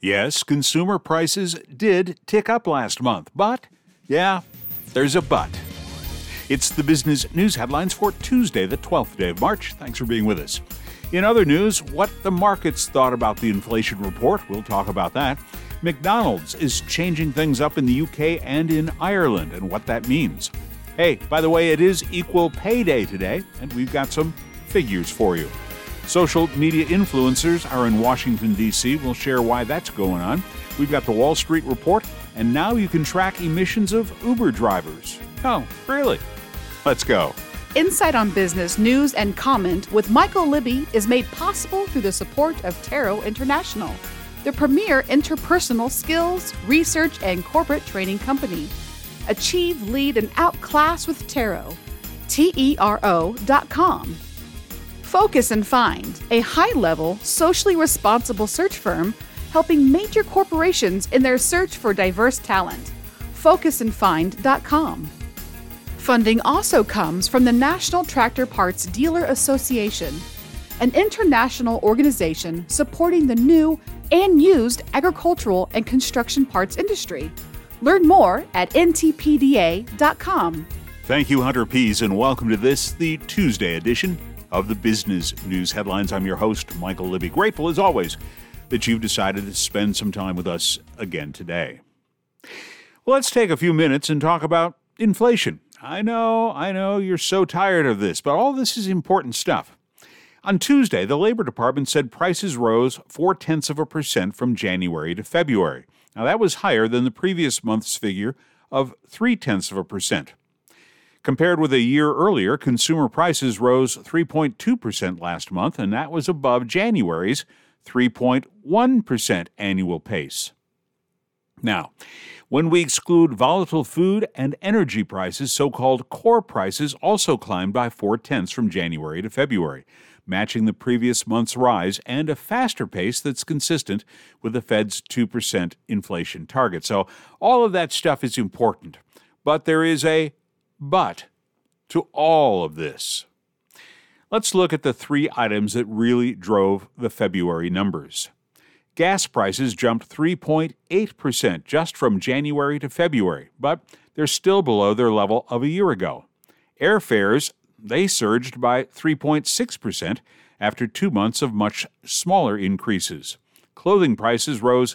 Yes, consumer prices did tick up last month, but, there's a but. It's the business news headlines for Tuesday, the 12th day of March. Thanks for being with us. In other news, what the markets thought about the inflation report. We'll talk about that. McDonald's is changing things up in the UK and in Ireland and what that means. Hey, by the way, it is Equal Pay Day today, and we've got some figures for you. Social media influencers are in Washington, D.C. We'll share why that's going on. We've got the Wall Street Report, and now you can track emissions of Uber drivers. Oh, really? Let's go. Insight on Business News and Comment with Michael Libby is made possible through the support of Taro International, the premier interpersonal skills, research, and corporate training company. Achieve, lead, and outclass with Taro. TERO.com. Focus and Find, a high-level, socially responsible search firm helping major corporations in their search for diverse talent. FocusandFind.com. Funding also comes from the National Tractor Parts Dealer Association, an international organization supporting the new and used agricultural and construction parts industry. Learn more at ntpda.com. Thank you, Hunter Pease, and welcome to this, the Tuesday edition of the Business News Headlines. I'm your host, Michael Libby. Grateful, as always, that you've decided to spend some time with us again today. Well, let's take a few minutes and talk about inflation. I know, you're so tired of this, but all this is important stuff. On Tuesday, the Labor Department said prices rose 0.4% from January to February. Now, that was higher than the previous month's figure of 0.3%. Compared with a year earlier, consumer prices rose 3.2% last month, and that was above January's 3.1% annual pace. Now, when we exclude volatile food and energy prices, so-called core prices also climbed by 0.4 from January to February, matching the previous month's rise and a faster pace that's consistent with the Fed's 2% inflation target. So all of that stuff is important, but there is a but to all of this. Let's look at the three items that really drove the February numbers. Gas prices jumped 3.8% just from January to February, but they're still below their level of a year ago. Airfares, they surged by 3.6% after 2 months of much smaller increases. Clothing prices rose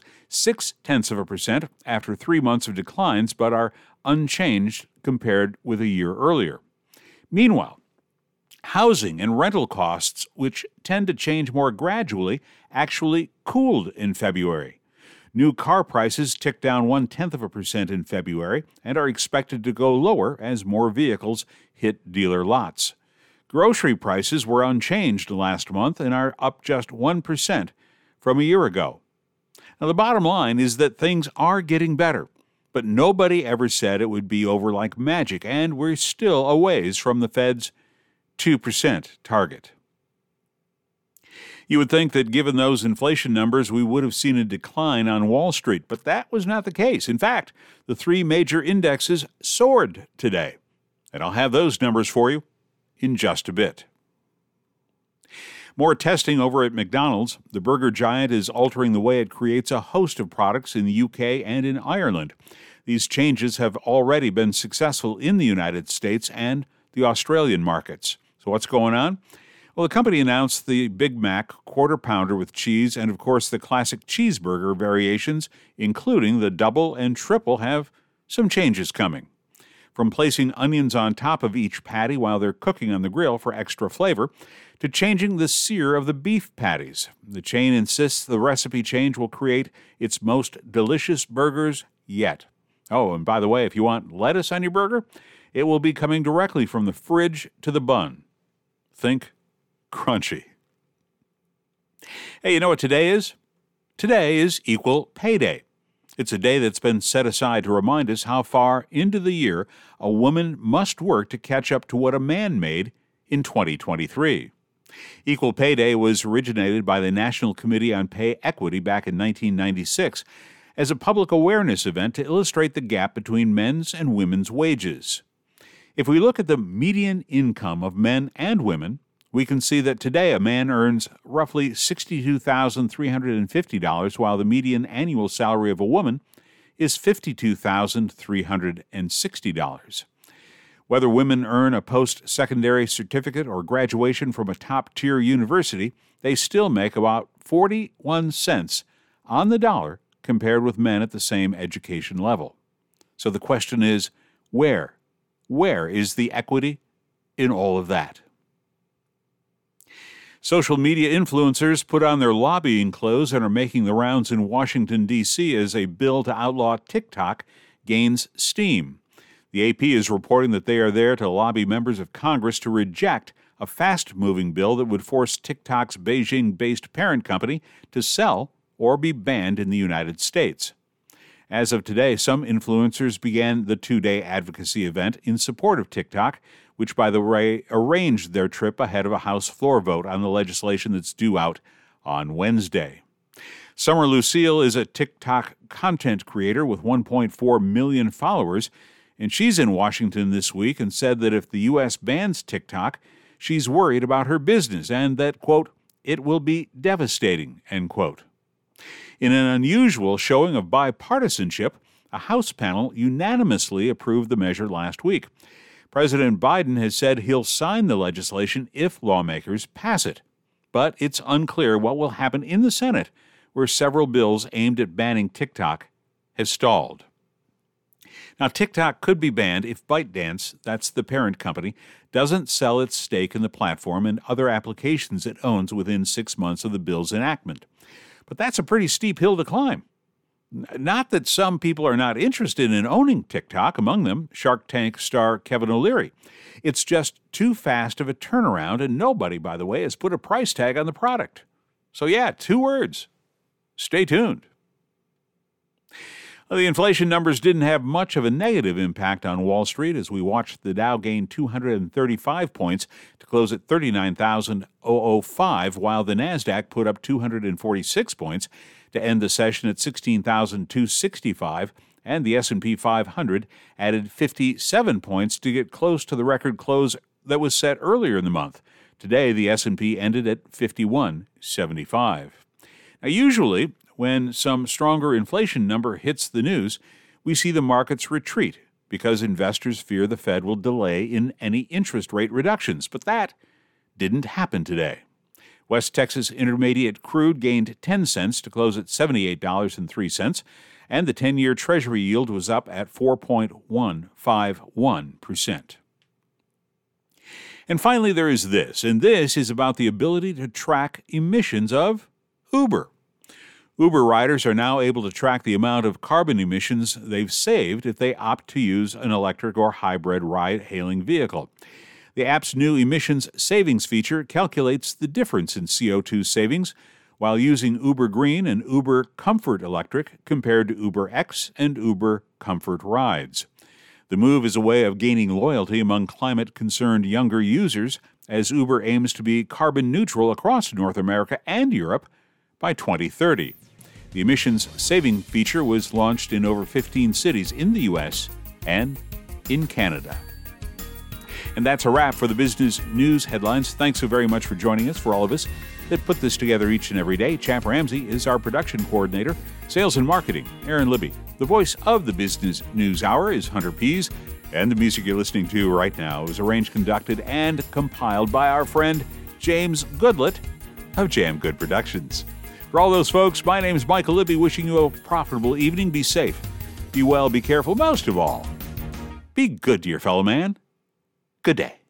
0.6% after 3 months of declines, but are unchanged compared with a year earlier. Meanwhile, housing and rental costs, which tend to change more gradually, actually cooled in February. New car prices ticked down 0.1% in February and are expected to go lower as more vehicles hit dealer lots. Grocery prices were unchanged last month and are up just 1% from a year ago. Now, the bottom line is that things are getting better, but nobody ever said it would be over like magic, and we're still a ways from the Fed's 2% target. You would think that given those inflation numbers, we would have seen a decline on Wall Street, but that was not the case. In fact, the three major indexes soared today, and I'll have those numbers for you in just a bit. More testing over at McDonald's. The burger giant is altering the way it creates a host of products in the UK and in Ireland. These changes have already been successful in the United States and the Australian markets. So what's going on? Well, the company announced the Big Mac Quarter Pounder with cheese and, of course, the classic cheeseburger variations, including the double and triple, have some changes coming. From placing onions on top of each patty while they're cooking on the grill for extra flavor, to changing the sear of the beef patties. The chain insists the recipe change will create its most delicious burgers yet. Oh, and by the way, if you want lettuce on your burger, it will be coming directly from the fridge to the bun. Think crunchy. Hey, you know what today is? Today is Equal Pay Day. It's a day that's been set aside to remind us how far into the year a woman must work to catch up to what a man made in 2023. Equal Pay Day was originated by the National Committee on Pay Equity back in 1996 as a public awareness event to illustrate the gap between men's and women's wages. If we look at the median income of men and women, we can see that today a man earns roughly $62,350, while the median annual salary of a woman is $52,360. Whether women earn a post-secondary certificate or graduation from a top-tier university, they still make about 41 cents on the dollar compared with men at the same education level. So the question is, where is the equity in all of that? Social media influencers put on their lobbying clothes and are making the rounds in Washington, D.C. as a bill to outlaw TikTok gains steam. The AP is reporting that they are there to lobby members of Congress to reject a fast-moving bill that would force TikTok's Beijing-based parent company to sell or be banned in the United States. As of today, some influencers began the two-day advocacy event in support of TikTok, which, by the way, arranged their trip ahead of a House floor vote on the legislation that's due out on Wednesday. Summer Lucille is a TikTok content creator with 1.4 million followers, and she's in Washington this week and said that if the U.S. bans TikTok, she's worried about her business and that, quote, it will be devastating, end quote. In an unusual showing of bipartisanship, a House panel unanimously approved the measure last week. President Biden has said he'll sign the legislation if lawmakers pass it. But it's unclear what will happen in the Senate, where several bills aimed at banning TikTok have stalled. Now, TikTok could be banned if ByteDance, that's the parent company, doesn't sell its stake in the platform and other applications it owns within 6 months of the bill's enactment. But that's a pretty steep hill to climb. Not that some people are not interested in owning TikTok, among them Shark Tank star Kevin O'Leary. It's just too fast of a turnaround, and nobody, by the way, has put a price tag on the product. So yeah, 2 words. Stay tuned. The inflation numbers didn't have much of a negative impact on Wall Street as we watched the Dow gain 235 points to close at 39,005, while the Nasdaq put up 246 points to end the session at 16,265, and the S&P 500 added 57 points to get close to the record close that was set earlier in the month. Today, the S&P ended at 5175. Now, usually, when some stronger inflation number hits the news, we see the markets retreat because investors fear the Fed will delay in any interest rate reductions. But that didn't happen today. West Texas Intermediate crude gained 10 cents to close at $78.03, and the 10-year Treasury yield was up at 4.151%. And finally, there is this, and this is about the ability to track emissions of Uber. Uber riders are now able to track the amount of carbon emissions they've saved if they opt to use an electric or hybrid ride-hailing vehicle. The app's new emissions savings feature calculates the difference in CO2 savings while using Uber Green and Uber Comfort Electric compared to Uber X and Uber Comfort Rides. The move is a way of gaining loyalty among climate-concerned younger users as Uber aims to be carbon neutral across North America and Europe by 2030. The emissions saving feature was launched in over 15 cities in the U.S. and in Canada. And that's a wrap for the Business News Headlines. Thanks so very much for joining us. For all of us that put this together each and every day, Chap Ramsey is our production coordinator. Sales and marketing, Aaron Libby. The voice of the Business News Hour is Hunter Pease. And the music you're listening to right now is arranged, conducted, and compiled by our friend James Goodlett of Jam Good Productions. For all those folks, my name is Michael Libby, wishing you a profitable evening. Be safe, be well, be careful. Most of all, be good to your fellow man. Good day.